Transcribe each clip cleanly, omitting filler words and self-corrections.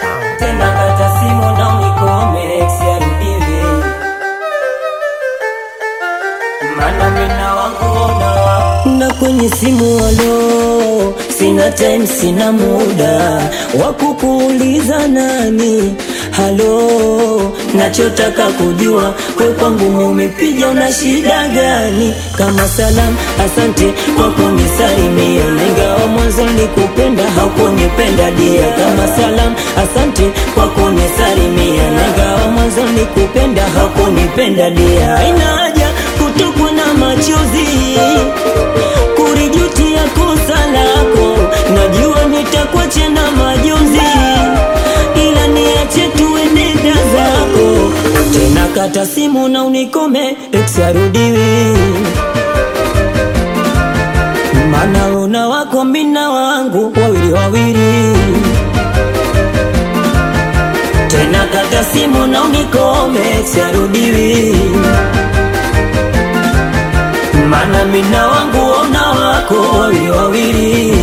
Tena kata simu na unikome siarudiwi, mana mina wangu na kwenye simu alo, sina time sina muda wakukuuliza nani halo, nachotaka kujua kwe kwangu umepiga una shida gani? Kama salam asante kwa kunisalimia, ingawa mwanzo nilikupenda haukunipenda dia. Kama salam asante kwa kunisalimia, ingawa mwanzo nilikupenda haukunipenda dia. Haina haja kutokwa na machozi kurijutia kosa lako, najua nitakuacha na majonzi, ila niache tuende zako. Tena kata simu na unikome ex arudiwi, mana una wako mina wangu wawili wawili. Tena kata simu na unikome ex arudiwi, mana mina wangu ona wako wawili wawili.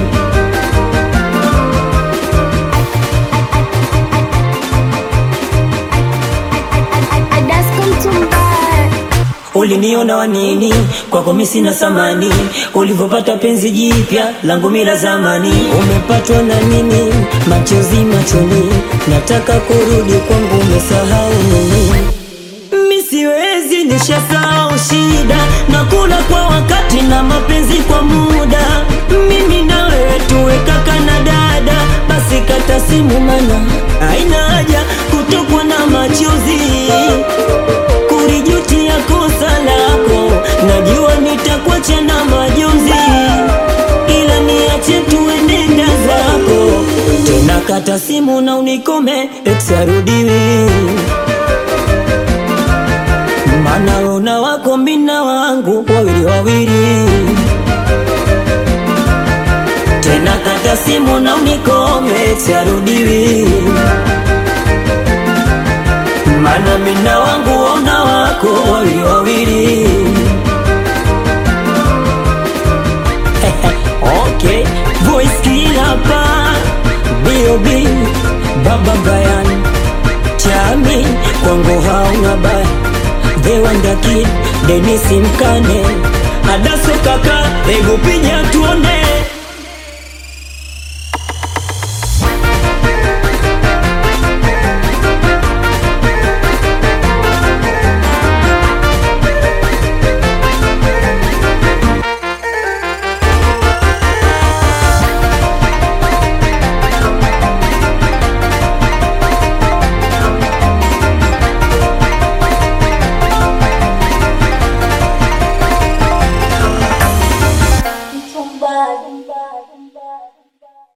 Uliniona wanini, kwako mimi sina samani, ulivopata penzi jipya langu mila zamani. Umepatwa na nini, machozi machoni, nataka kurudi kwangu umesahau nini? Mimi siwezi nishasahau shida, nakula kwa wakati na mapenzi kwa muda. Mimi na wewe tuwe kaka na dada, basi kata simu mana haina haja kutokwa na machozi kurijutia kosa lako, najua nitakuacha na majonzi, ila niache tuende zako. Tena kata simu na unikome ex arudiwi, mana una wako mina wangu wawili wawili. Tena kata simu na unikome ex arudiwi, mana mina wangu ona wako wawili wawili. Okay, voice killer pa B.O.B. Baba Brian Chami kwangu hauna baya. The Wonder Kid Dennis Mkane Adaso kaka ego pinya tuone.